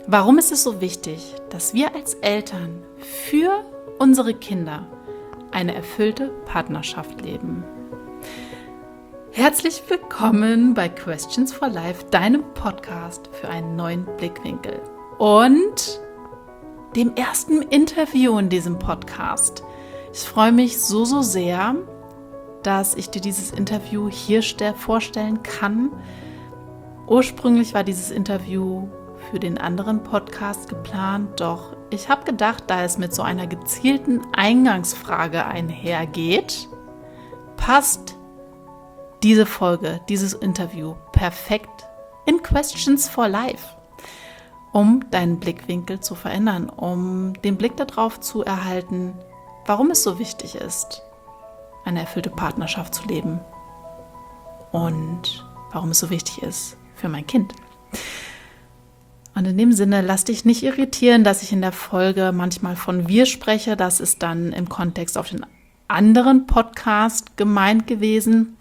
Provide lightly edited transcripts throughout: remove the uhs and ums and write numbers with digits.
Warum ist es so wichtig, dass wir als Eltern für unsere Kinder eine erfüllte Partnerschaft leben? Herzlich willkommen bei Questions for Life, deinem Podcast für einen neuen Blickwinkel und dem ersten Interview in diesem Podcast. Ich freue mich so sehr, dass ich dir dieses Interview hier vorstellen kann. Ursprünglich war dieses Interview für den anderen Podcast geplant, doch ich habe gedacht, da es mit so einer gezielten Eingangsfrage einhergeht, passt diese Folge, dieses Interview perfekt in Questions for Life, um deinen Blickwinkel zu verändern, um den Blick darauf zu erhalten, warum es so wichtig ist, eine erfüllte Partnerschaft zu leben und warum es so wichtig ist für mein Kind. Und in dem Sinne, lass dich nicht irritieren, dass ich in der Folge manchmal von wir spreche. Das ist dann im Kontext auf den anderen Podcast gemeint gewesen.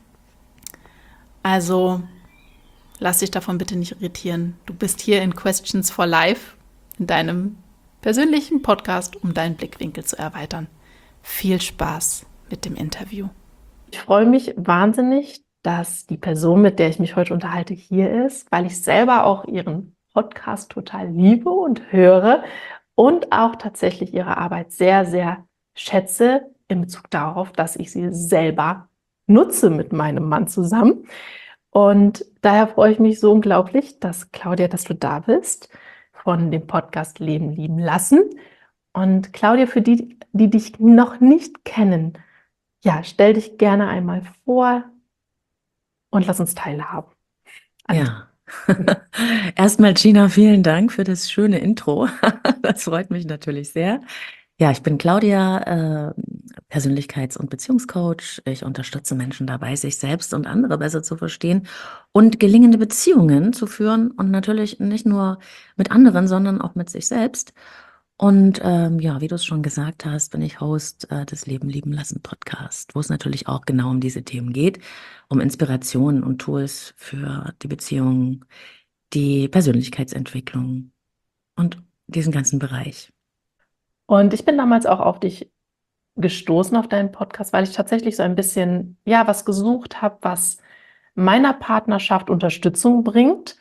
Also lass dich davon bitte nicht irritieren. Du bist hier in Questions for Life, in deinem persönlichen Podcast, um deinen Blickwinkel zu erweitern. Viel Spaß mit dem Interview. Ich freue mich wahnsinnig, dass die Person, mit der ich mich heute unterhalte, hier ist, weil ich selber auch ihren Podcast total liebe und höre und auch tatsächlich ihre Arbeit sehr, sehr schätze in Bezug darauf, dass ich sie selber nutze mit meinem Mann zusammen. Und daher freue ich mich so unglaublich, dass Claudia, dass du da bist von dem Podcast Leben lieben lassen. Und Claudia, für die, die dich noch nicht kennen, ja, stell dich gerne einmal vor und lass uns teilhaben. Ja, erstmal Gina, vielen Dank für das schöne Intro. Das freut mich natürlich sehr. Ja, ich bin Claudia, Persönlichkeits- und Beziehungscoach. Ich unterstütze Menschen dabei, sich selbst und andere besser zu verstehen und gelingende Beziehungen zu führen und natürlich nicht nur mit anderen, sondern auch mit sich selbst. Und ja, wie du es schon gesagt hast, bin ich Host des Leben lieben lassen Podcast, wo es natürlich auch genau um diese Themen geht, um Inspirationen und Tools für die Beziehung, die Persönlichkeitsentwicklung und diesen ganzen Bereich. Und ich bin damals auch auf dich gestoßen, auf deinen Podcast, weil ich tatsächlich so ein bisschen, ja, was gesucht habe, was meiner Partnerschaft Unterstützung bringt.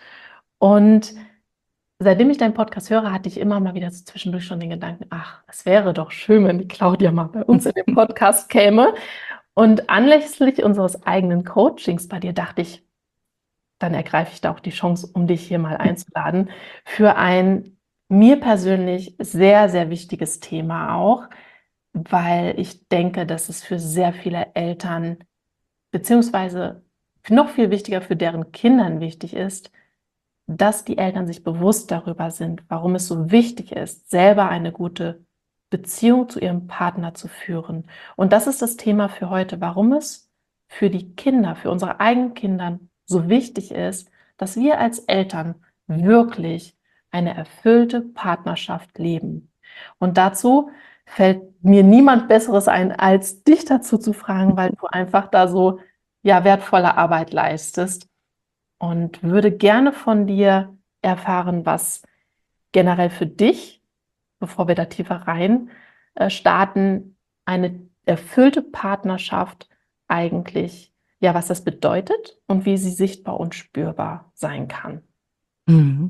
Und seitdem ich deinen Podcast höre, hatte ich immer mal wieder so zwischendurch schon den Gedanken, ach, es wäre doch schön, wenn die Claudia mal bei uns in den Podcast käme. Und anlässlich unseres eigenen Coachings bei dir dachte ich, dann ergreife ich da auch die Chance, um dich hier mal einzuladen für ein mir persönlich sehr, sehr wichtiges Thema auch, weil ich denke, dass es für sehr viele Eltern, beziehungsweise noch viel wichtiger für deren Kindern wichtig ist, dass die Eltern sich bewusst darüber sind, warum es so wichtig ist, selber eine gute Beziehung zu ihrem Partner zu führen. Und das ist das Thema für heute, warum es für die Kinder, für unsere eigenen Kinder so wichtig ist, dass wir als Eltern wirklich eine erfüllte Partnerschaft leben. Und dazu fällt mir niemand Besseres ein, als dich dazu zu fragen, weil du einfach da so, ja, wertvolle Arbeit leistest. Und würde gerne von dir erfahren, was generell für dich, bevor wir da tiefer rein starten, eine erfüllte Partnerschaft eigentlich, ja, was das bedeutet und wie sie sichtbar und spürbar sein kann. Mhm.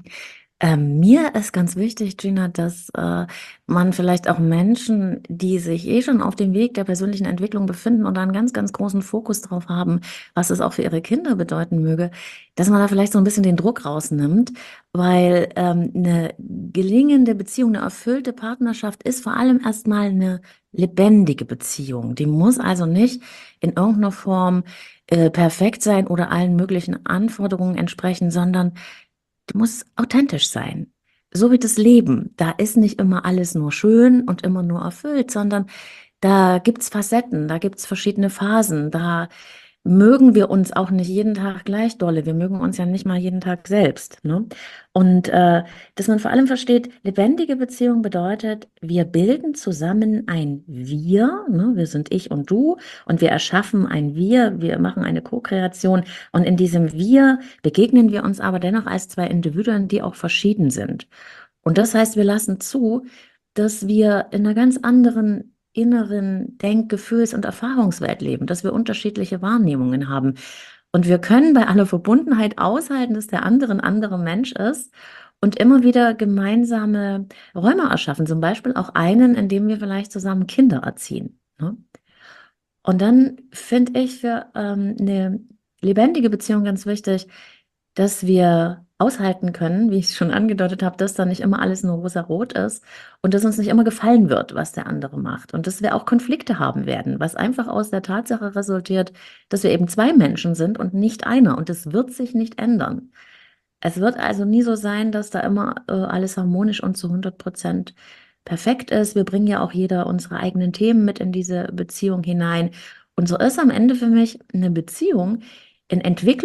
Mir ist ganz wichtig, Gina, dass man vielleicht auch Menschen, die sich schon auf dem Weg der persönlichen Entwicklung befinden und da einen ganz, ganz großen Fokus drauf haben, was es auch für ihre Kinder bedeuten möge, dass man da vielleicht so ein bisschen den Druck rausnimmt, weil eine gelingende Beziehung, eine erfüllte Partnerschaft ist vor allem erstmal eine lebendige Beziehung. Die muss also nicht in irgendeiner Form perfekt sein oder allen möglichen Anforderungen entsprechen, sondern du musst authentisch sein. So wie das Leben. Da ist nicht immer alles nur schön und immer nur erfüllt, sondern da gibt's Facetten, da gibt's verschiedene Phasen, da mögen wir uns auch nicht jeden Tag gleich dolle. Wir mögen uns ja nicht mal jeden Tag selbst, ne? Und dass man vor allem versteht, lebendige Beziehung bedeutet, wir bilden zusammen ein Wir, ne? Wir sind ich und du und wir erschaffen ein wir machen eine Co-Kreation und in diesem Wir begegnen wir uns aber dennoch als zwei Individuen, die auch verschieden sind. Und das heißt, wir lassen zu, dass wir in einer ganz anderen inneren Denk-, Gefühls- und Erfahrungswelt leben, dass wir unterschiedliche Wahrnehmungen haben. Und wir können bei aller Verbundenheit aushalten, dass der andere ein anderer Mensch ist und immer wieder gemeinsame Räume erschaffen. Zum Beispiel auch einen, in dem wir vielleicht zusammen Kinder erziehen. Ne? Und dann finde ich für eine lebendige Beziehung ganz wichtig, dass wir aushalten können, wie ich es schon angedeutet habe, dass da nicht immer alles nur rosa-rot ist und dass uns nicht immer gefallen wird, was der andere macht. Und dass wir auch Konflikte haben werden, was einfach aus der Tatsache resultiert, dass wir eben zwei Menschen sind und nicht einer. Und das wird sich nicht ändern. Es wird also nie so sein, dass da immer alles harmonisch und zu 100% perfekt ist. Wir bringen ja auch jeder unsere eigenen Themen mit in diese Beziehung hinein. Und so ist am Ende für mich eine Beziehung ein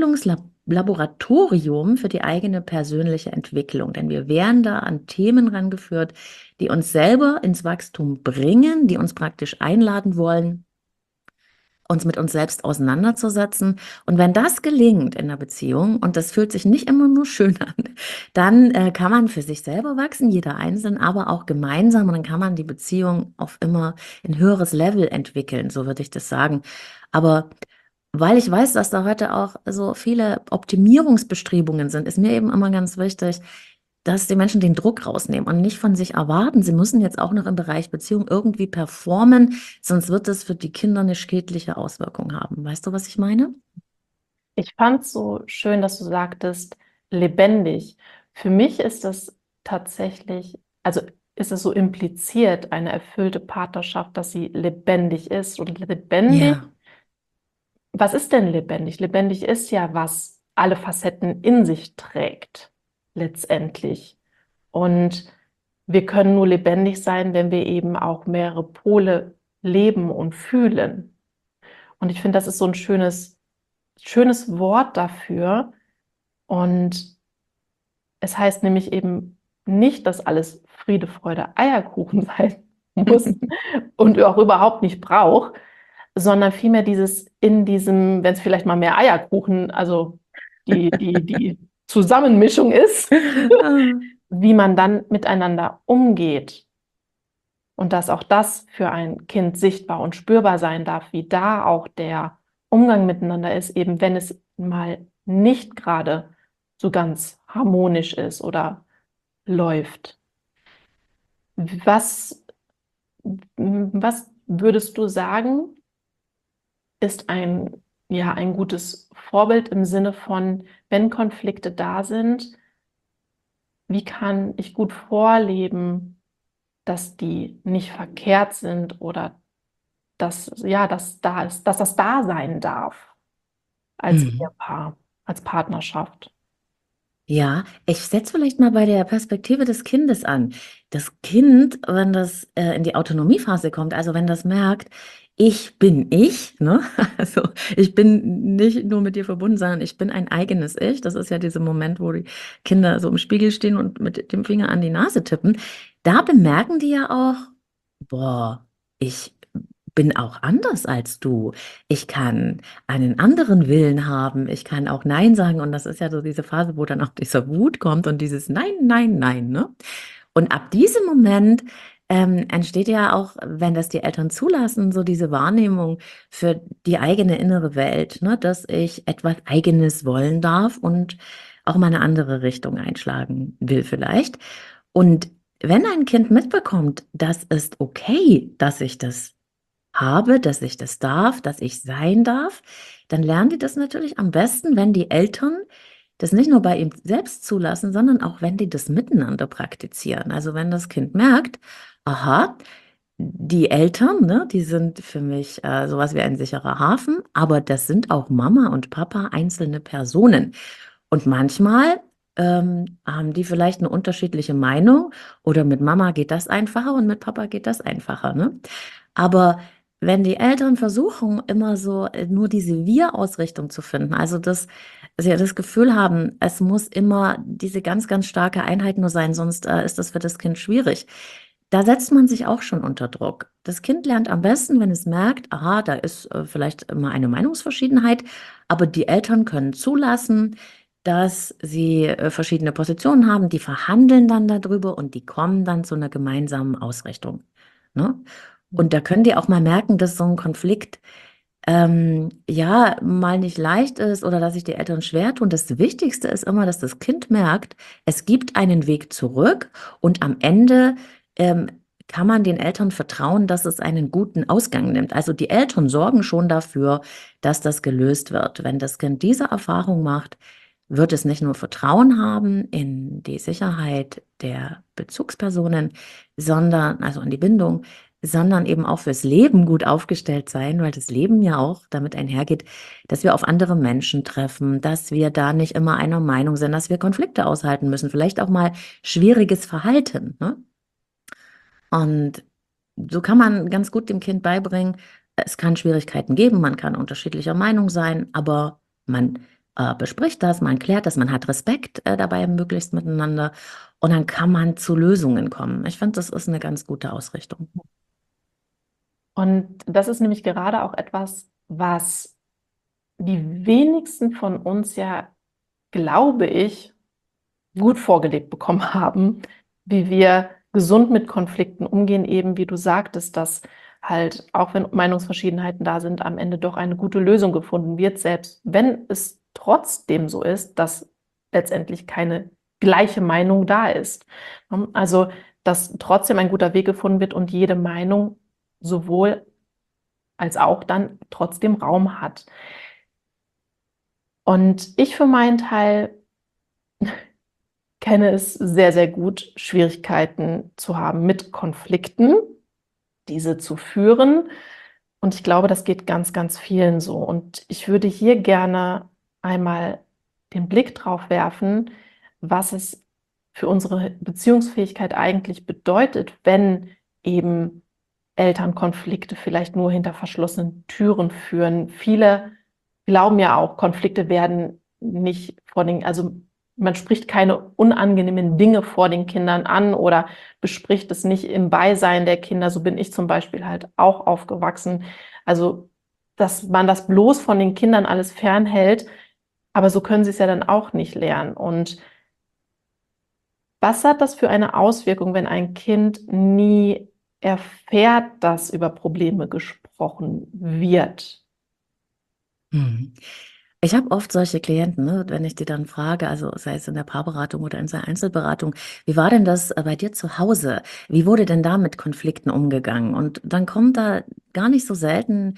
Entwicklungslaboratorium für die eigene persönliche Entwicklung. Denn wir werden da an Themen rangeführt, die uns selber ins Wachstum bringen, die uns praktisch einladen wollen, uns mit uns selbst auseinanderzusetzen. Und wenn das gelingt in der Beziehung, und das fühlt sich nicht immer nur schön an, dann kann man für sich selber wachsen, jeder einzeln, aber auch gemeinsam. Und dann kann man die Beziehung auf immer ein höheres Level entwickeln, so würde ich das sagen. Aber weil ich weiß, dass da heute auch so viele Optimierungsbestrebungen sind, ist mir eben immer ganz wichtig, dass die Menschen den Druck rausnehmen und nicht von sich erwarten, sie müssen jetzt auch noch im Bereich Beziehung irgendwie performen, sonst wird das für die Kinder eine schädliche Auswirkung haben. Weißt du, was ich meine? Ich fand es so schön, dass du sagtest, lebendig. Für mich ist das tatsächlich, also ist es so impliziert, eine erfüllte Partnerschaft, dass sie lebendig ist. Und lebendig, Ja. was ist denn lebendig? Lebendig ist ja, was alle Facetten in sich trägt, letztendlich. Und wir können nur lebendig sein, wenn wir eben auch mehrere Pole leben und fühlen. Und ich finde, das ist so ein schönes Wort dafür. Und es heißt nämlich eben nicht, dass alles Friede, Freude, Eierkuchen sein muss und auch überhaupt nicht braucht, sondern vielmehr dieses in diesem, wenn es vielleicht mal mehr Eierkuchen, also die Zusammenmischung ist, wie man dann miteinander umgeht. Und dass auch das für ein Kind sichtbar und spürbar sein darf, wie da auch der Umgang miteinander ist, eben wenn es mal nicht gerade so ganz harmonisch ist oder läuft. Was würdest du sagen, ist ein gutes Vorbild im Sinne von, wenn Konflikte da sind, wie kann ich gut vorleben, dass die nicht verkehrt sind oder dass das da ist, dass das da sein darf als Mhm. Ehepaar, als Partnerschaft. Ja, ich setze vielleicht mal bei der Perspektive des Kindes an. Das Kind, wenn das in die Autonomiephase kommt, also wenn das merkt, ich bin ich, ne? Also ich bin nicht nur mit dir verbunden, sondern ich bin ein eigenes Ich. Das ist ja dieser Moment, wo die Kinder so im Spiegel stehen und mit dem Finger an die Nase tippen. Da bemerken die ja auch, boah, ich bin auch anders als du. Ich kann einen anderen Willen haben. Ich kann auch Nein sagen. Und das ist ja so diese Phase, wo dann auch dieser Wut kommt und dieses Nein, Nein, Nein, ne? Und ab diesem Moment entsteht ja auch, wenn das die Eltern zulassen, so diese Wahrnehmung für die eigene innere Welt, ne? Dass ich etwas Eigenes wollen darf und auch mal eine andere Richtung einschlagen will vielleicht. Und wenn ein Kind mitbekommt, das ist okay, dass ich das habe, dass ich das darf, dass ich sein darf, dann lernen die das natürlich am besten, wenn die Eltern das nicht nur bei ihm selbst zulassen, sondern auch wenn die das miteinander praktizieren. Also wenn das Kind merkt, aha, die Eltern, ne, die sind für mich sowas wie ein sicherer Hafen, aber das sind auch Mama und Papa einzelne Personen. Und manchmal haben die vielleicht eine unterschiedliche Meinung oder mit Mama geht das einfacher und mit Papa geht das einfacher, ne? Aber wenn die Eltern versuchen, immer so nur diese Wir-Ausrichtung zu finden, also dass sie ja das Gefühl haben, es muss immer diese ganz, ganz starke Einheit nur sein, sonst ist das für das Kind schwierig. Da setzt man sich auch schon unter Druck. Das Kind lernt am besten, wenn es merkt, aha, da ist vielleicht immer eine Meinungsverschiedenheit, aber die Eltern können zulassen, dass sie verschiedene Positionen haben, die verhandeln dann darüber und die kommen dann zu einer gemeinsamen Ausrichtung. Ne? Und da können die auch mal merken, dass so ein Konflikt ja mal nicht leicht ist oder dass sich die Eltern schwer tun. Das Wichtigste ist immer, dass das Kind merkt, es gibt einen Weg zurück und am Ende kann man den Eltern vertrauen, dass es einen guten Ausgang nimmt. Also die Eltern sorgen schon dafür, dass das gelöst wird. Wenn das Kind diese Erfahrung macht, wird es nicht nur Vertrauen haben in die Sicherheit der Bezugspersonen, sondern, also in die Bindung, sondern eben auch fürs Leben gut aufgestellt sein, weil das Leben ja auch damit einhergeht, dass wir auf andere Menschen treffen, dass wir da nicht immer einer Meinung sind, dass wir Konflikte aushalten müssen, vielleicht auch mal schwieriges Verhalten, ne? Und so kann man ganz gut dem Kind beibringen, es kann Schwierigkeiten geben, man kann unterschiedlicher Meinung sein, aber man bespricht das, man klärt das, man hat Respekt dabei möglichst miteinander und dann kann man zu Lösungen kommen. Ich finde, das ist eine ganz gute Ausrichtung. Und das ist nämlich gerade auch etwas, was die wenigsten von uns ja, glaube ich, gut vorgelebt bekommen haben, wie wir gesund mit Konflikten umgehen, eben wie du sagtest, dass halt, auch wenn Meinungsverschiedenheiten da sind, am Ende doch eine gute Lösung gefunden wird, selbst wenn es trotzdem so ist, dass letztendlich keine gleiche Meinung da ist. Also, dass trotzdem ein guter Weg gefunden wird und jede Meinung sowohl als auch dann trotzdem Raum hat. Und ich für meinen Teil kenne es sehr, sehr gut, Schwierigkeiten zu haben mit Konflikten, diese zu führen. Und ich glaube, das geht ganz, ganz vielen so. Und ich würde hier gerne einmal den Blick drauf werfen, was es für unsere Beziehungsfähigkeit eigentlich bedeutet, wenn eben Elternkonflikte vielleicht nur hinter verschlossenen Türen führen. Viele glauben ja auch, Konflikte werden nicht also man spricht keine unangenehmen Dinge vor den Kindern an oder bespricht es nicht im Beisein der Kinder. So bin ich zum Beispiel halt auch aufgewachsen. Also, dass man das bloß von den Kindern alles fernhält, aber so können sie es ja dann auch nicht lernen. Und was hat das für eine Auswirkung, wenn ein Kind nie erfährt, dass über Probleme gesprochen wird? Mhm. Ich habe oft solche Klienten, ne, wenn ich die dann frage, also sei es in der Paarberatung oder in der Einzelberatung, wie war denn das bei dir zu Hause? Wie wurde denn da mit Konflikten umgegangen? Und dann kommt da gar nicht so selten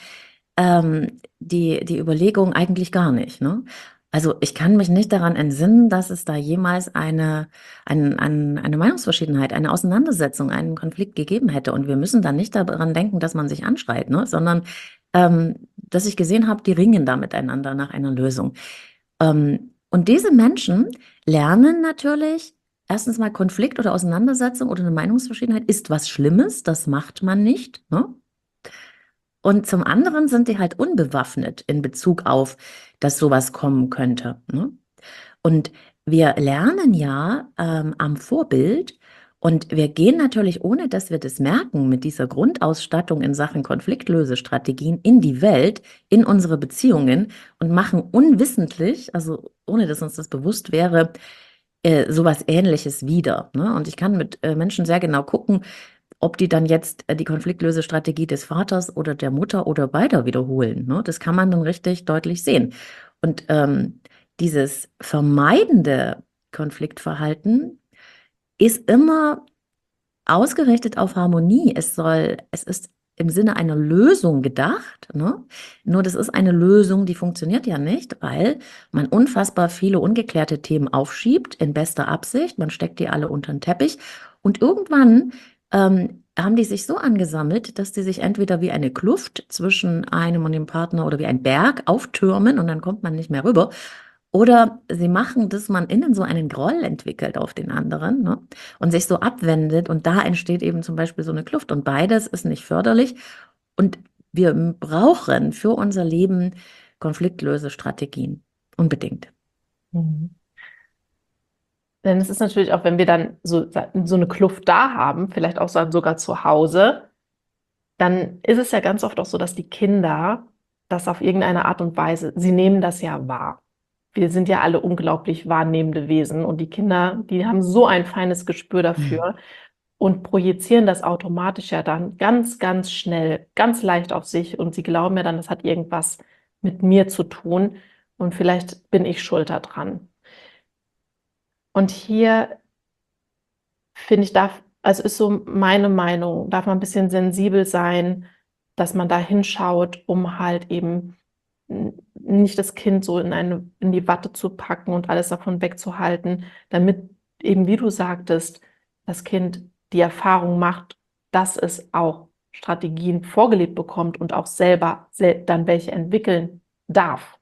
die Überlegung, eigentlich gar nicht, ne? Also ich kann mich nicht daran entsinnen, dass es da jemals eine Meinungsverschiedenheit, eine Auseinandersetzung, einen Konflikt gegeben hätte. Und wir müssen dann nicht daran denken, dass man sich anschreit, ne? Sondern dass ich gesehen habe, die ringen da miteinander nach einer Lösung. Und diese Menschen lernen natürlich erstens mal, Konflikt oder Auseinandersetzung oder eine Meinungsverschiedenheit ist was Schlimmes, das macht man nicht, ne? Und zum anderen sind die halt unbewaffnet in Bezug auf, dass sowas kommen könnte, ne? Und wir lernen ja am Vorbild und wir gehen natürlich, ohne dass wir das merken, mit dieser Grundausstattung in Sachen Konfliktlösestrategien in die Welt, in unsere Beziehungen und machen unwissentlich, also ohne dass uns das bewusst wäre, sowas Ähnliches wieder, ne? Und ich kann mit Menschen sehr genau gucken, ob die dann jetzt die Konfliktlösestrategie des Vaters oder der Mutter oder beider wiederholen, ne? Das kann man dann richtig deutlich sehen. Und dieses vermeidende Konfliktverhalten ist immer ausgerichtet auf Harmonie. Es ist im Sinne einer Lösung gedacht, ne? Nur das ist eine Lösung, die funktioniert ja nicht, weil man unfassbar viele ungeklärte Themen aufschiebt, in bester Absicht. Man steckt die alle unter den Teppich und irgendwann haben die sich so angesammelt, dass die sich entweder wie eine Kluft zwischen einem und dem Partner oder wie ein Berg auftürmen und dann kommt man nicht mehr rüber. Oder sie machen, dass man innen so einen Groll entwickelt auf den anderen, ne? Und sich so abwendet und da entsteht eben zum Beispiel so eine Kluft und beides ist nicht förderlich und wir brauchen für unser Leben Konfliktlösestrategien, unbedingt. Mhm. Denn es ist natürlich auch, wenn wir dann so eine Kluft da haben, vielleicht auch sogar zu Hause, dann ist es ja ganz oft auch so, dass die Kinder das auf irgendeine Art und Weise, sie nehmen das ja wahr. wir sind ja alle unglaublich wahrnehmende Wesen und die Kinder, die haben so ein feines Gespür dafür und projizieren das automatisch ja dann ganz, ganz schnell, ganz leicht auf sich und sie glauben ja dann, das hat irgendwas mit mir zu tun und vielleicht bin ich schuld daran. Und hier finde ich, also ist so meine Meinung, darf man ein bisschen sensibel sein, dass man da hinschaut, um halt eben nicht das Kind so in die Watte zu packen und alles davon wegzuhalten, damit eben, wie du sagtest, das Kind die Erfahrung macht, dass es auch Strategien vorgelebt bekommt und auch selber dann welche entwickeln darf.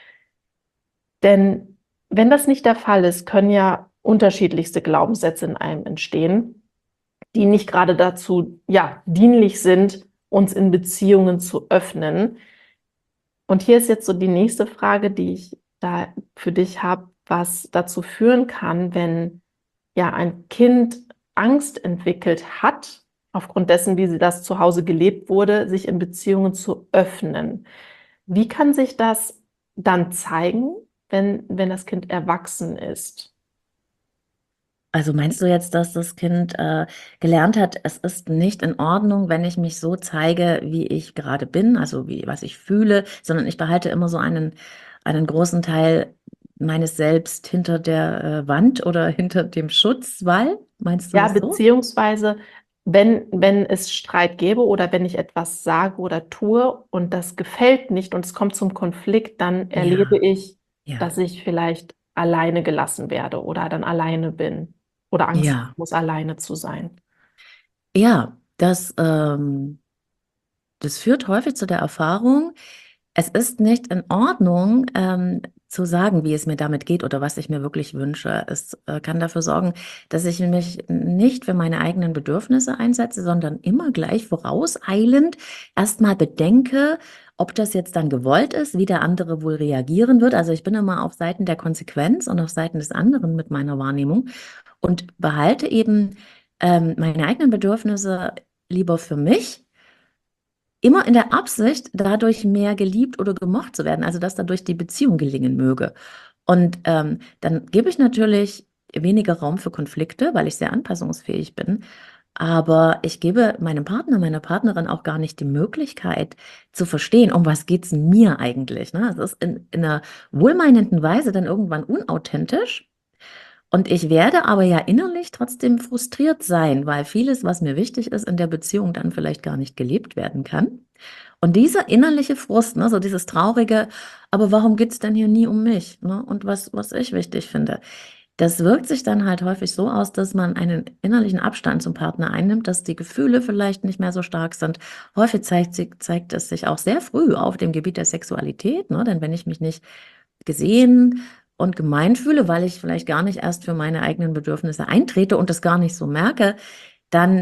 Denn wenn das nicht der Fall ist, können ja unterschiedlichste Glaubenssätze in einem entstehen, die nicht gerade dazu, ja, dienlich sind, uns in Beziehungen zu öffnen. Und hier ist jetzt so die nächste Frage, die ich da für dich habe, was dazu führen kann, wenn ja ein Kind Angst entwickelt hat, aufgrund dessen, wie sie das zu Hause gelebt wurde, sich in Beziehungen zu öffnen. Wie kann sich das dann zeigen, wenn das Kind erwachsen ist? Also meinst du jetzt, dass das Kind gelernt hat, es ist nicht in Ordnung, wenn ich mich so zeige, wie ich gerade bin, also was ich fühle, sondern ich behalte immer so einen großen Teil meines Selbst hinter der Wand oder hinter dem Schutzwall? Meinst du Ja, das so? beziehungsweise, wenn es Streit gäbe oder wenn ich etwas sage oder tue und das gefällt nicht und es kommt zum Konflikt, dann erlebe Ja, ich, ja, dass ich vielleicht alleine gelassen werde oder dann alleine bin oder Angst haben ja, muss, alleine zu sein. ja, das führt häufig zu der Erfahrung, es ist nicht in Ordnung, zu sagen, wie es mir damit geht oder was ich mir wirklich wünsche. Es kann dafür sorgen, dass ich mich nicht für meine eigenen Bedürfnisse einsetze, sondern immer gleich vorauseilend erstmal bedenke, ob das jetzt dann gewollt ist, wie der andere wohl reagieren wird. Also ich bin immer auf Seiten der Konsequenz und auf Seiten des anderen mit meiner Wahrnehmung und behalte eben meine eigenen Bedürfnisse lieber für mich. Immer in der Absicht, dadurch mehr geliebt oder gemocht zu werden, also dass dadurch die Beziehung gelingen möge. Und dann gebe ich natürlich weniger Raum für Konflikte, weil ich sehr anpassungsfähig bin. Aber ich gebe meinem Partner, meiner Partnerin auch gar nicht die Möglichkeit zu verstehen, um was geht's mir eigentlich. Ne? Es ist in einer wohlmeinenden Weise dann irgendwann unauthentisch. Und ich werde aber ja innerlich trotzdem frustriert sein, weil vieles, was mir wichtig ist, in der Beziehung dann vielleicht gar nicht gelebt werden kann. Und dieser innerliche Frust, ne, so dieses traurige, aber warum geht's denn hier nie um mich, ne? Und was ich wichtig finde, das wirkt sich dann halt häufig so aus, dass man einen innerlichen Abstand zum Partner einnimmt, dass die Gefühle vielleicht nicht mehr so stark sind. Häufig zeigt es sich auch sehr früh auf dem Gebiet der Sexualität, ne? Denn wenn ich mich nicht gesehen und gemeint fühle, weil ich vielleicht gar nicht erst für meine eigenen Bedürfnisse eintrete und das gar nicht so merke, dann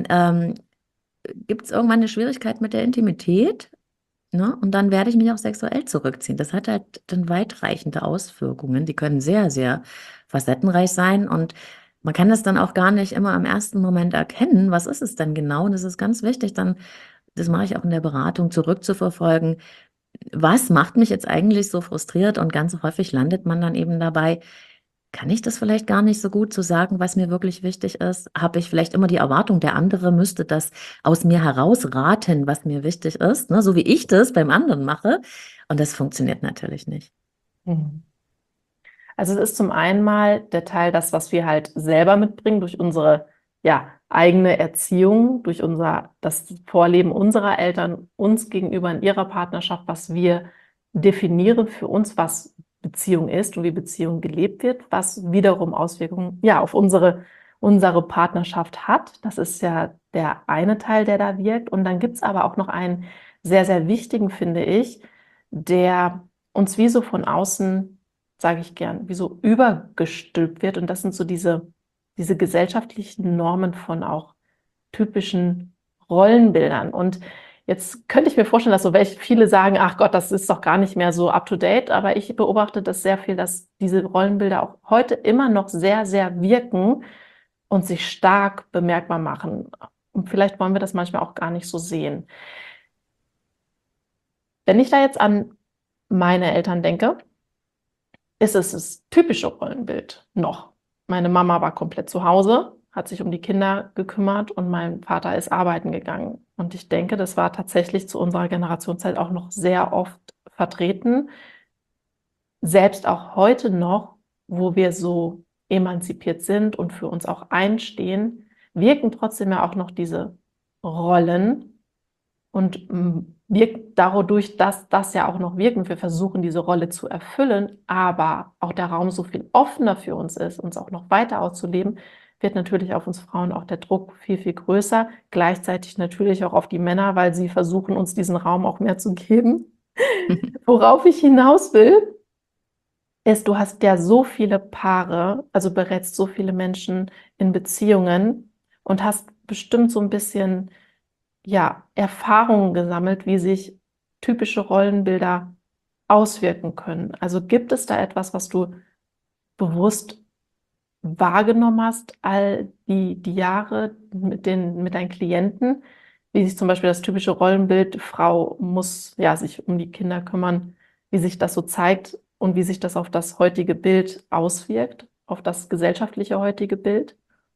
gibt es irgendwann eine Schwierigkeit mit der Intimität, ne? Und dann werde ich mich auch sexuell zurückziehen. Das hat halt dann weitreichende Auswirkungen. Die können sehr, sehr facettenreich sein und man kann das dann auch gar nicht immer im ersten Moment erkennen. Was ist es denn genau? Und es ist ganz wichtig, dann, das mache ich auch in der Beratung, zurückzuverfolgen, was macht mich jetzt eigentlich so frustriert? Und ganz häufig landet man dann eben dabei, kann ich das vielleicht gar nicht so gut zu sagen, was mir wirklich wichtig ist? Habe ich vielleicht immer die Erwartung, der andere müsste das aus mir herausraten, was mir wichtig ist, ne? So wie ich das beim anderen mache. Und das funktioniert natürlich nicht. Mhm. Also es ist zum einen mal der Teil, das, was wir halt selber mitbringen durch unsere ja, eigene Erziehung, durch das Vorleben unserer Eltern uns gegenüber in ihrer Partnerschaft, was wir definieren für uns, was Beziehung ist und wie Beziehung gelebt wird, was wiederum Auswirkungen ja, auf unsere Partnerschaft hat. Das ist ja der eine Teil, der da wirkt. Und dann gibt es aber auch noch einen sehr, sehr wichtigen, finde ich, der uns wie so von außen, sage ich gern, wie so übergestülpt wird. Und das sind so diese gesellschaftlichen Normen von auch typischen Rollenbildern. Und jetzt könnte ich mir vorstellen, dass so viele sagen, ach Gott, das ist doch gar nicht mehr so up to date. Aber ich beobachte das sehr viel, dass diese Rollenbilder auch heute immer noch sehr, sehr wirken und sich stark bemerkbar machen. Und vielleicht wollen wir das manchmal auch gar nicht so sehen. Wenn ich da jetzt an meine Eltern denke, ist es das typische Rollenbild noch. Meine Mama war komplett zu Hause, hat sich um die Kinder gekümmert und mein Vater ist arbeiten gegangen. Und ich denke, das war tatsächlich zu unserer Generationszeit auch noch sehr oft vertreten. Selbst auch heute noch, wo wir so emanzipiert sind und für uns auch einstehen, wirken trotzdem ja auch noch diese Rollen und wirkt dadurch, dass das ja auch noch wirkt und wir versuchen, diese Rolle zu erfüllen, aber auch der Raum so viel offener für uns ist, uns auch noch weiter auszuleben, wird natürlich auf uns Frauen auch der Druck viel, viel größer. Gleichzeitig natürlich auch auf die Männer, weil sie versuchen, uns diesen Raum auch mehr zu geben. Worauf ich hinaus will, ist, du hast ja so viele Paare, also berätst so viele Menschen in Beziehungen und hast bestimmt so ein bisschen, ja, Erfahrungen gesammelt, wie sich typische Rollenbilder auswirken können. Also gibt es da etwas, was du bewusst wahrgenommen hast, all die Jahre mit deinen Klienten, wie sich zum Beispiel das typische Rollenbild, Frau muss ja sich um die Kinder kümmern, wie sich das so zeigt und wie sich das auf das heutige Bild auswirkt, auf das gesellschaftliche heutige Bild?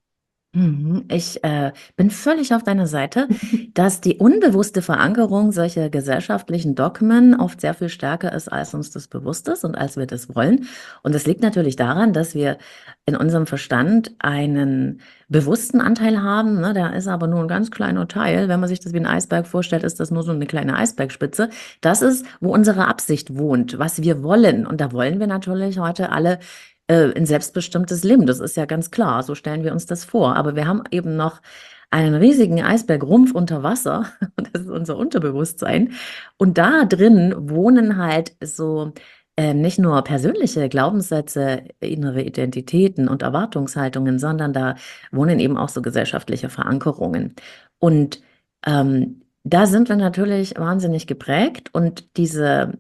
Ich bin völlig auf deiner Seite, dass die unbewusste Verankerung solcher gesellschaftlichen Dogmen oft sehr viel stärker ist, als uns das bewusst ist und als wir das wollen. Und das liegt natürlich daran, dass wir in unserem Verstand einen bewussten Anteil haben, ne? Der ist aber nur ein ganz kleiner Teil. Wenn man sich das wie ein Eisberg vorstellt, ist das nur so eine kleine Eisbergspitze. Das ist, wo unsere Absicht wohnt, was wir wollen. Und da wollen wir natürlich heute alle ein selbstbestimmtes Leben. Das ist ja ganz klar, so stellen wir uns das vor. Aber wir haben eben noch einen riesigen Eisbergrumpf unter Wasser und das ist unser Unterbewusstsein. Und da drin wohnen halt so nicht nur persönliche Glaubenssätze, innere Identitäten und Erwartungshaltungen, sondern da wohnen eben auch so gesellschaftliche Verankerungen. Und da sind wir natürlich wahnsinnig geprägt und diese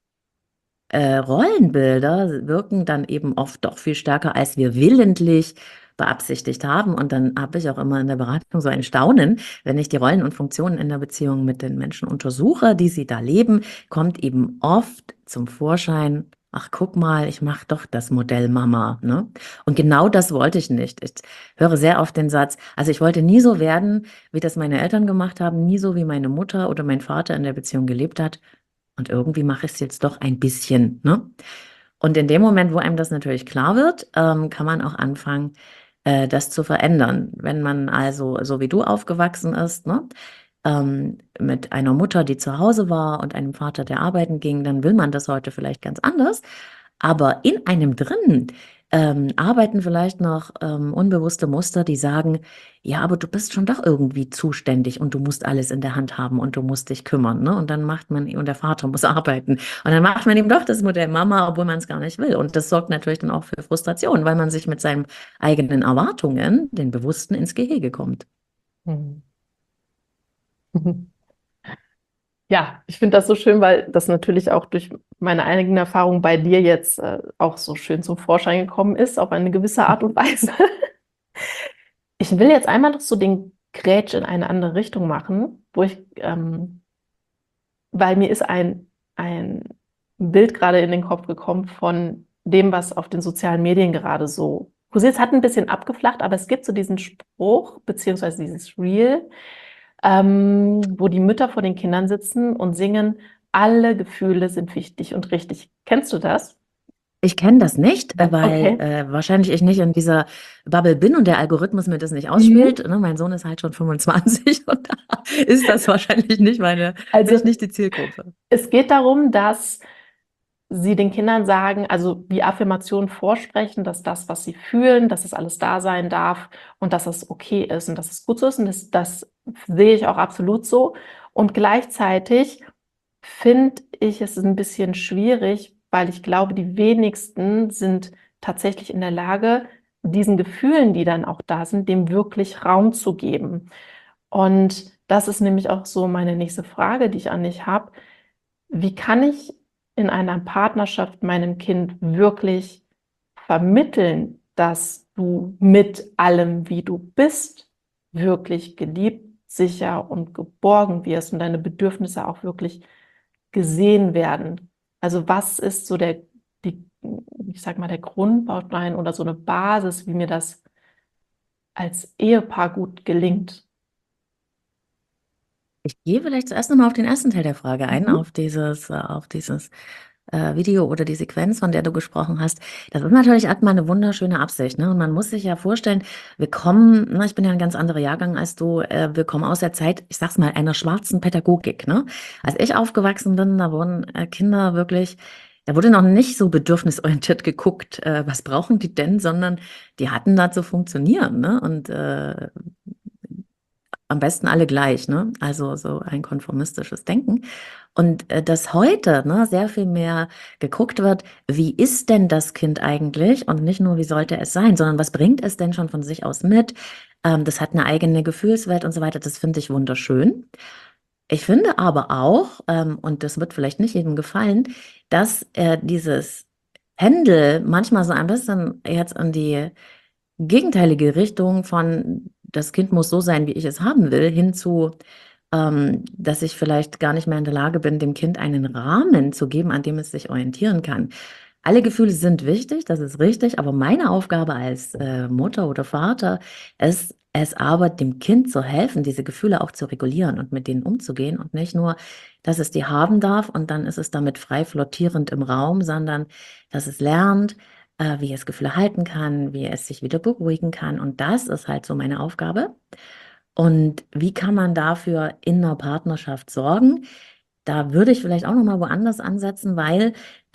Rollenbilder wirken dann eben oft doch viel stärker, als wir willentlich beabsichtigt haben. Und dann habe ich auch immer in der Beratung so ein Staunen, wenn ich die Rollen und Funktionen in der Beziehung mit den Menschen untersuche, die sie da leben, kommt eben oft zum Vorschein, ach guck mal, ich mache doch das Modell Mama, ne? Und genau das wollte ich nicht. Ich höre sehr oft den Satz, also ich wollte nie so werden, wie das meine Eltern gemacht haben, nie so wie meine Mutter oder mein Vater in der Beziehung gelebt hat. Und irgendwie mache ich es jetzt doch ein bisschen, ne? Und in dem Moment, wo einem das natürlich klar wird, kann man auch anfangen, das zu verändern. Wenn man also, so wie du aufgewachsen ist, ne, mit einer Mutter, die zu Hause war und einem Vater, der arbeiten ging, dann will man das heute vielleicht ganz anders. Aber in einem drin arbeiten vielleicht noch unbewusste Muster, die sagen, ja, aber du bist schon doch irgendwie zuständig und du musst alles in der Hand haben und du musst dich kümmern, ne? Und dann macht man, und der Vater muss arbeiten. Und dann macht man eben doch das Modell Mama, obwohl man es gar nicht will. Und das sorgt natürlich dann auch für Frustration, weil man sich mit seinen eigenen Erwartungen, den Bewussten, ins Gehege kommt. Mhm. Ja, ich finde das so schön, weil das natürlich auch durch meine eigene Erfahrung bei dir jetzt auch so schön zum Vorschein gekommen ist, auf eine gewisse Art und Weise. Ich will jetzt einmal noch so den Grätsch in eine andere Richtung machen, weil mir ist ein Bild gerade in den Kopf gekommen von dem, was auf den sozialen Medien gerade so kursiert. Es hat ein bisschen abgeflacht, aber es gibt so diesen Spruch, beziehungsweise dieses Reel, wo die Mütter vor den Kindern sitzen und singen, alle Gefühle sind wichtig und richtig. Kennst du das? Ich kenne das nicht, weil Okay. wahrscheinlich ich nicht in dieser Bubble bin und der Algorithmus mir das nicht Mhm. ausspielt. Ne? Mein Sohn ist halt schon 25 und da ist das wahrscheinlich nicht Also nicht die Zielgruppe. es geht darum, dass sie den Kindern sagen, also wie Affirmationen vorsprechen, dass das, was sie fühlen, dass es alles da sein darf und dass es okay ist und dass es gut so ist. Und das sehe ich auch absolut so. Und gleichzeitig finde ich es ein bisschen schwierig, weil ich glaube, die wenigsten sind tatsächlich in der Lage, diesen Gefühlen, die dann auch da sind, dem wirklich Raum zu geben. Und das ist nämlich auch so meine nächste Frage, die ich an dich habe. Wie kann ich in einer Partnerschaft meinem Kind wirklich vermitteln, dass du mit allem, wie du bist, wirklich geliebt, sicher und geborgen wirst und deine Bedürfnisse auch wirklich gesehen werden? Also was ist so ich sag mal, der Grundbaustein oder so eine Basis, wie mir das als Ehepaar gut gelingt? Ich gehe vielleicht zuerst nochmal auf den ersten Teil der Frage ein, Mhm. auf dieses Video oder die Sequenz, von der du gesprochen hast. Das ist natürlich erstmal eine wunderschöne Absicht, ne? Und man muss sich ja vorstellen, wir kommen, ne, ich bin ja ein ganz anderer Jahrgang als du, wir kommen aus der Zeit, ich sag's mal, einer schwarzen Pädagogik, ne? Als ich aufgewachsen bin, da wurden Kinder wirklich, da wurde noch nicht so bedürfnisorientiert geguckt, was brauchen die denn, sondern die hatten da zu funktionieren, ne? Und am besten alle gleich, ne? Also so ein konformistisches Denken. Und dass heute, ne, sehr viel mehr geguckt wird, wie ist denn das Kind eigentlich? Und nicht nur, wie sollte es sein, sondern was bringt es denn schon von sich aus mit? Das hat eine eigene Gefühlswelt und so weiter. Das finde ich wunderschön. Ich finde aber auch, und das wird vielleicht nicht jedem gefallen, dass dieses Pendel manchmal so ein bisschen jetzt in die gegenteilige Richtung von das Kind muss so sein, wie ich es haben will, hin zu, dass ich vielleicht gar nicht mehr in der Lage bin, dem Kind einen Rahmen zu geben, an dem es sich orientieren kann. Alle Gefühle sind wichtig, das ist richtig, aber meine Aufgabe als Mutter oder Vater ist es aber, dem Kind zu helfen, diese Gefühle auch zu regulieren und mit denen umzugehen und nicht nur, dass es die haben darf und dann ist es damit frei flottierend im Raum, sondern dass es lernt, wie es Gefühle halten kann, wie es sich wieder beruhigen kann. Und das ist halt so meine Aufgabe. Und wie kann man dafür in einer Partnerschaft sorgen? Da würde ich vielleicht auch noch mal woanders ansetzen, weil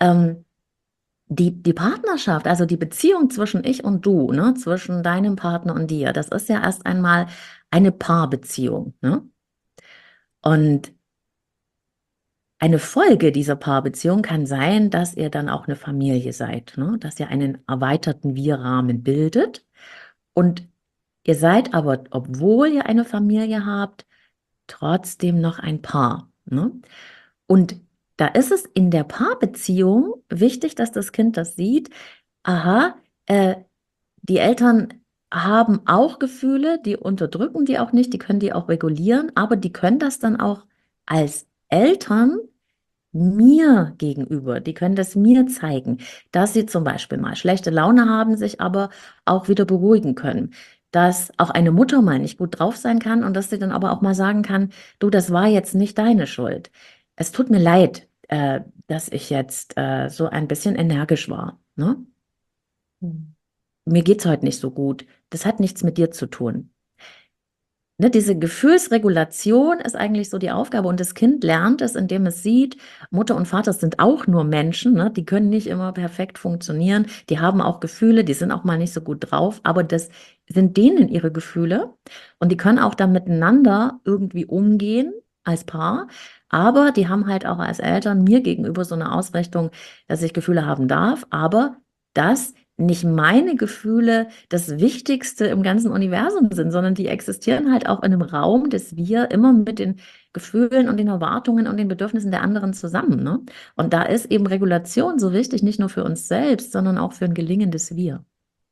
die Partnerschaft, also die Beziehung zwischen ich und du, ne, zwischen deinem Partner und dir, das ist ja erst einmal eine Paarbeziehung, ne? Und eine Folge dieser Paarbeziehung kann sein, dass ihr dann auch eine Familie seid, ne? Dass ihr einen erweiterten Wir-Rahmen bildet. Und ihr seid aber, obwohl ihr eine Familie habt, trotzdem noch ein Paar, ne? Und da ist es in der Paarbeziehung wichtig, dass das Kind das sieht. Aha, die Eltern haben auch Gefühle, die unterdrücken die auch nicht, die können die auch regulieren, aber die können das dann auch als Eltern mir gegenüber, die können das mir zeigen, dass sie zum Beispiel mal schlechte Laune haben, sich aber auch wieder beruhigen können. Dass auch eine Mutter mal nicht gut drauf sein kann und dass sie dann aber auch mal sagen kann, du, das war jetzt nicht deine Schuld. Es tut mir leid, dass ich jetzt so ein bisschen energisch war, ne? Mhm. Mir geht's heute nicht so gut. Das hat nichts mit dir zu tun. Ne, diese Gefühlsregulation ist eigentlich so die Aufgabe und das Kind lernt es, indem es sieht, Mutter und Vater sind auch nur Menschen, ne? Die können nicht immer perfekt funktionieren, die haben auch Gefühle, die sind auch mal nicht so gut drauf, aber das sind denen ihre Gefühle und die können auch dann miteinander irgendwie umgehen als Paar, aber die haben halt auch als Eltern mir gegenüber so eine Ausrichtung, dass ich Gefühle haben darf, aber dass nicht meine Gefühle das Wichtigste im ganzen Universum sind, sondern die existieren halt auch in einem Raum, dass wir immer mit den Gefühlen und den Erwartungen und den Bedürfnissen der anderen zusammen, ne? Und da ist eben Regulation so wichtig, nicht nur für uns selbst, sondern auch für ein gelingendes Wir.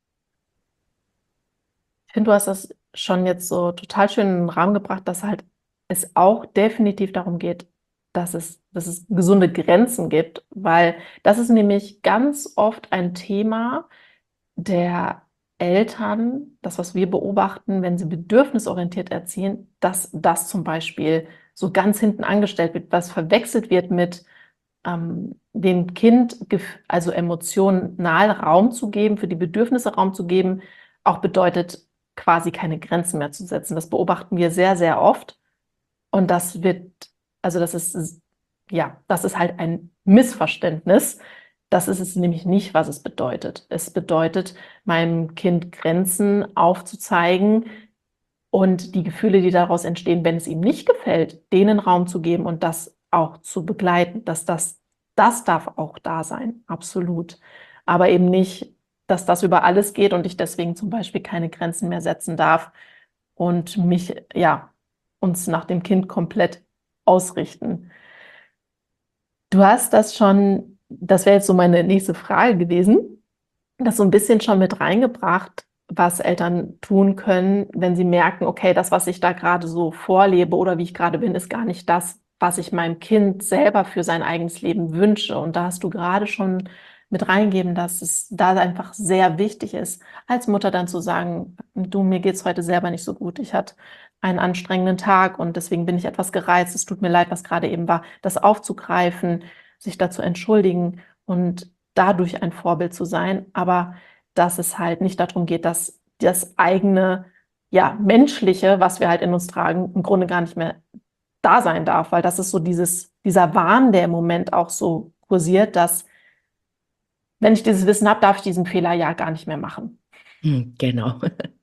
Ich finde, du hast das schon jetzt so total schön in den Rahmen gebracht, dass halt es auch definitiv darum geht, dass es gesunde Grenzen gibt, weil das ist nämlich ganz oft ein Thema der Eltern, das, was wir beobachten, wenn sie bedürfnisorientiert erziehen, dass das zum Beispiel so ganz hinten angestellt wird, was verwechselt wird mit dem Kind, also emotional Raum zu geben, für die Bedürfnisse Raum zu geben, auch bedeutet, quasi keine Grenzen mehr zu setzen. Das beobachten wir sehr, sehr oft. Und das wird, also ja, das ist halt ein Missverständnis. Das ist es nämlich nicht, was es bedeutet. Es bedeutet, meinem Kind Grenzen aufzuzeigen und die Gefühle, die daraus entstehen, wenn es ihm nicht gefällt, denen Raum zu geben und das auch zu begleiten. Das darf auch da sein, absolut. Aber eben nicht, dass das über alles geht und ich deswegen zum Beispiel keine Grenzen mehr setzen darf und ja, uns nach dem Kind komplett ausrichten. Du hast das schon, das wäre jetzt so meine nächste Frage gewesen, das so ein bisschen schon mit reingebracht, was Eltern tun können, wenn sie merken, okay, das, was ich da gerade so vorlebe oder wie ich gerade bin, ist gar nicht das, was ich meinem Kind selber für sein eigenes Leben wünsche. Und da hast du gerade schon mit reingeben, dass es da einfach sehr wichtig ist, als Mutter dann zu sagen, du, mir geht's heute selber nicht so gut. Ich hatte einen anstrengenden Tag und deswegen bin ich etwas gereizt. Es tut mir leid, was gerade eben war. Das aufzugreifen, sich dazu entschuldigen und dadurch ein Vorbild zu sein. Aber dass es halt nicht darum geht, dass das eigene, ja, Menschliche, was wir halt in uns tragen, im Grunde gar nicht mehr da sein darf, weil das ist so dieser Wahn, der im Moment auch so kursiert, dass wenn ich dieses Wissen habe, darf ich diesen Fehler ja gar nicht mehr machen. Genau.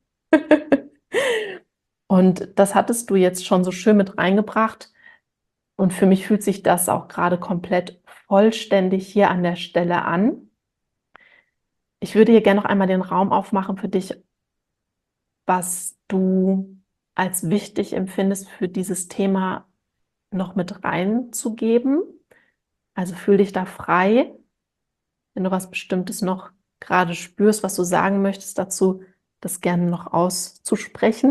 Und das hattest du jetzt schon so schön mit reingebracht. Und für mich fühlt sich das auch gerade komplett vollständig hier an der Stelle an. Ich würde hier gerne noch einmal den Raum aufmachen für dich, was du als wichtig empfindest, für dieses Thema noch mit reinzugeben. Also fühl dich da frei, wenn du was Bestimmtes noch gerade spürst, was du sagen möchtest dazu, das gerne noch auszusprechen.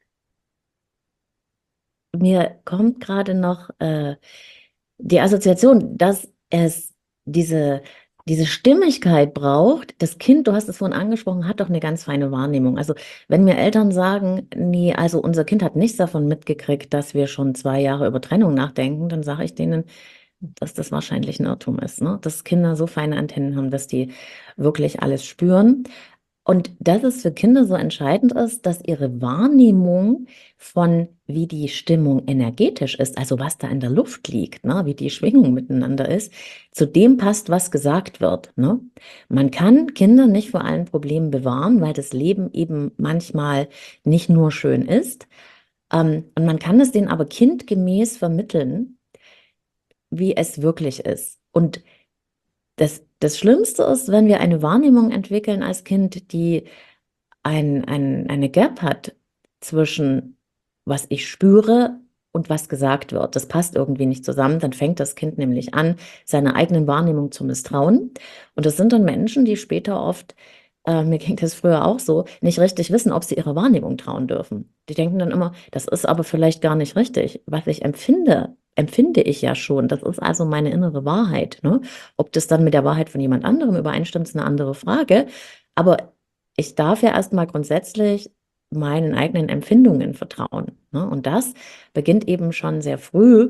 Mir kommt gerade noch die Assoziation, dass es diese Stimmigkeit braucht. Das Kind, du hast es vorhin angesprochen, hat doch eine ganz feine Wahrnehmung. Also wenn mir Eltern sagen, nee, also unser Kind hat nichts davon mitgekriegt, dass wir schon 2 Jahre über Trennung nachdenken, dann sage ich denen, dass das wahrscheinlich ein Irrtum ist, ne? Dass Kinder so feine Antennen haben, dass die wirklich alles spüren. Und dass es für Kinder so entscheidend ist, dass ihre Wahrnehmung von, wie die Stimmung energetisch ist, also was da in der Luft liegt, ne, wie die Schwingung miteinander ist, zu dem passt, was gesagt wird. Ne? Man kann Kinder nicht vor allen Problemen bewahren, weil das Leben eben manchmal nicht nur schön ist. Und man kann es denen aber kindgemäß vermitteln, wie es wirklich ist. Und das Schlimmste ist, wenn wir eine Wahrnehmung entwickeln als Kind, die eine Gap hat zwischen was ich spüre und was gesagt wird. Das passt irgendwie nicht zusammen. Dann fängt das Kind nämlich an, seiner eigenen Wahrnehmung zu misstrauen. Und das sind dann Menschen, die später oft, mir ging das früher auch so, nicht richtig wissen, ob sie ihrer Wahrnehmung trauen dürfen. Die denken dann immer, das ist aber vielleicht gar nicht richtig. Was ich empfinde ich ja schon. Das ist also meine innere Wahrheit. Ne? Ob das dann mit der Wahrheit von jemand anderem übereinstimmt, ist eine andere Frage. Aber ich darf ja erstmal grundsätzlich meinen eigenen Empfindungen vertrauen. Ne? Und das beginnt eben schon sehr früh,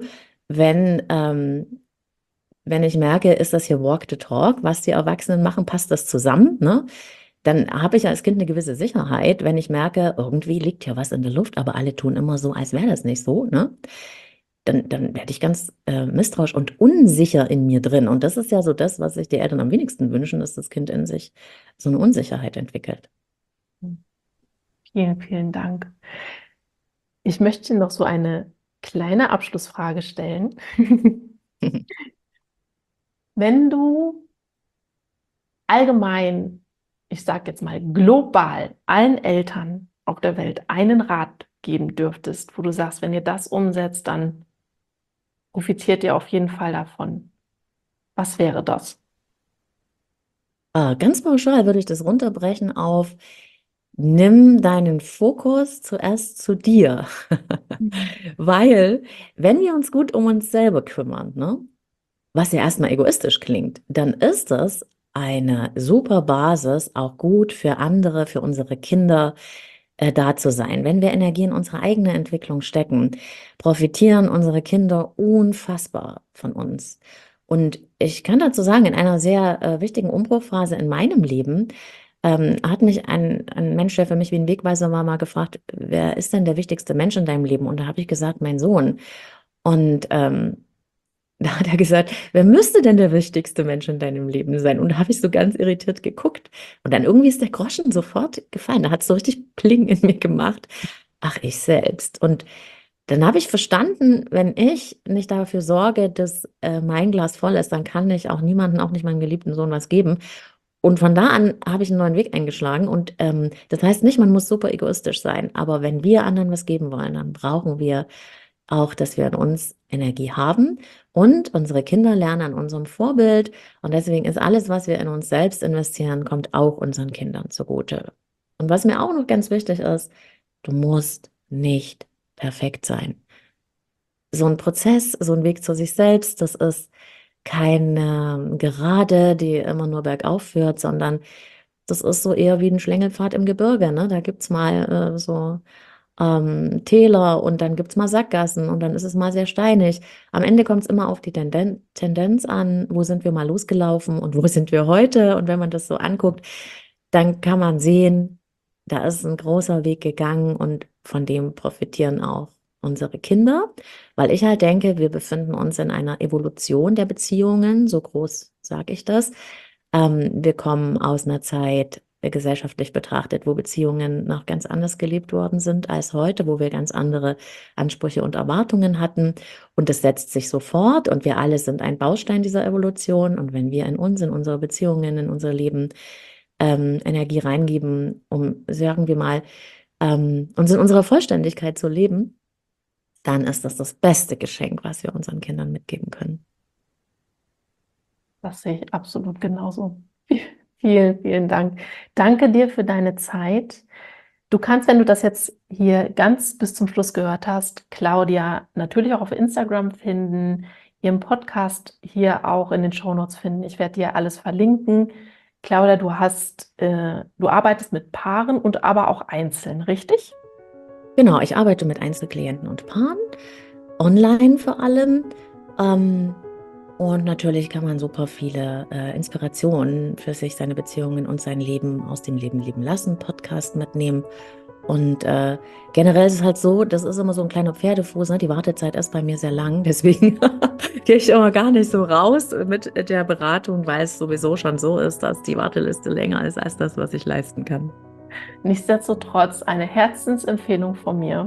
wenn ich merke, ist das hier Walk the Talk, was die Erwachsenen machen, passt das zusammen? Ne? Dann habe ich als Kind eine gewisse Sicherheit, wenn ich merke, irgendwie liegt hier was in der Luft, aber alle tun immer so, als wäre das nicht so. Ne? Dann werde ich ganz misstrauisch und unsicher in mir drin. Und das ist ja so das, was sich die Eltern am wenigsten wünschen, dass das Kind in sich so eine Unsicherheit entwickelt. Vielen, vielen Dank. Ich möchte noch so eine kleine Abschlussfrage stellen. Wenn du allgemein, ich sage jetzt mal global, allen Eltern auf der Welt einen Rat geben dürftest, wo du sagst, wenn ihr das umsetzt, dann profitiert ihr auf jeden Fall davon. Was wäre das? Ganz pauschal würde ich das runterbrechen auf, nimm deinen Fokus zuerst zu dir. Weil, wenn wir uns gut um uns selber kümmern, ne, was ja erstmal egoistisch klingt, dann ist das eine super Basis, auch gut für andere, für unsere Kinder da zu sein. Wenn wir Energie in unsere eigene Entwicklung stecken, profitieren unsere Kinder unfassbar von uns. Und ich kann dazu sagen, in einer sehr wichtigen Umbruchphase in meinem Leben hat mich ein Mensch, der für mich wie ein Wegweiser war, mal gefragt, wer ist denn der wichtigste Mensch in deinem Leben? Und da habe ich gesagt, mein Sohn. Und da hat er gesagt, wer müsste denn der wichtigste Mensch in deinem Leben sein? Und da habe ich so ganz irritiert geguckt. Und dann irgendwie ist der Groschen sofort gefallen. Da hat es so richtig Pling in mir gemacht. Ach, ich selbst. Und dann habe ich verstanden, wenn ich nicht dafür sorge, dass mein Glas voll ist, dann kann ich auch niemandem, auch nicht meinem geliebten Sohn, was geben. Und von da an habe ich einen neuen Weg eingeschlagen. Und das heißt nicht, man muss super egoistisch sein. Aber wenn wir anderen was geben wollen, dann brauchen wir auch, dass wir in uns Energie haben. Und unsere Kinder lernen an unserem Vorbild. Und deswegen ist alles, was wir in uns selbst investieren, kommt auch unseren Kindern zugute. Und was mir auch noch ganz wichtig ist, du musst nicht perfekt sein. So ein Prozess, so ein Weg zu sich selbst, das ist keine Gerade, die immer nur bergauf führt, sondern das ist so eher wie ein Schlängelpfad im Gebirge, ne? Da gibt's mal so Täler und dann gibt's mal Sackgassen und dann ist es mal sehr steinig. Am Ende kommt es immer auf die Tendenz an, wo sind wir mal losgelaufen und wo sind wir heute? Und wenn man das so anguckt, dann kann man sehen, da ist ein großer Weg gegangen und von dem profitieren auch unsere Kinder, weil ich halt denke, wir befinden uns in einer Evolution der Beziehungen, so groß sage ich das. Wir kommen aus einer Zeit, gesellschaftlich betrachtet, wo Beziehungen noch ganz anders gelebt worden sind als heute, wo wir ganz andere Ansprüche und Erwartungen hatten. Und das setzt sich so fort und wir alle sind ein Baustein dieser Evolution. Und wenn wir in uns, in unsere Beziehungen, in unser Leben Energie reingeben, um, sagen wir mal, uns in unserer Vollständigkeit zu leben, dann ist das das beste Geschenk, was wir unseren Kindern mitgeben können. Das sehe ich absolut genauso. Vielen, vielen Dank. Danke dir für deine Zeit. Du kannst, wenn du das jetzt hier ganz bis zum Schluss gehört hast, Claudia natürlich auch auf Instagram finden, ihren Podcast hier auch in den Shownotes finden. Ich werde dir alles verlinken. Claudia, du arbeitest mit Paaren und aber auch einzeln, richtig? Genau, ich arbeite mit Einzelklienten und Paaren, online vor allem. Und natürlich kann man super viele Inspirationen für sich, seine Beziehungen und sein Leben aus dem Leben leben lassen, Podcast mitnehmen. Und generell ist es halt so, das ist immer so ein kleiner Pferdefuß, ne? Die Wartezeit ist bei mir sehr lang, deswegen gehe ich immer gar nicht so raus mit der Beratung, weil es sowieso schon so ist, dass die Warteliste länger ist als das, was ich leisten kann. Nichtsdestotrotz eine Herzensempfehlung von mir.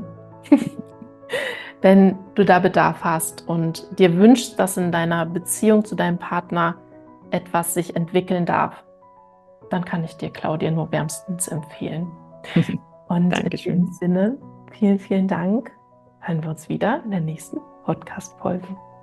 Wenn du da Bedarf hast und dir wünschst, dass in deiner Beziehung zu deinem Partner etwas sich entwickeln darf, dann kann ich dir Claudia nur wärmstens empfehlen. Und Dankeschön. in diesem Sinne, vielen, vielen Dank. Hören wir uns wieder in der nächsten Podcast-Folge.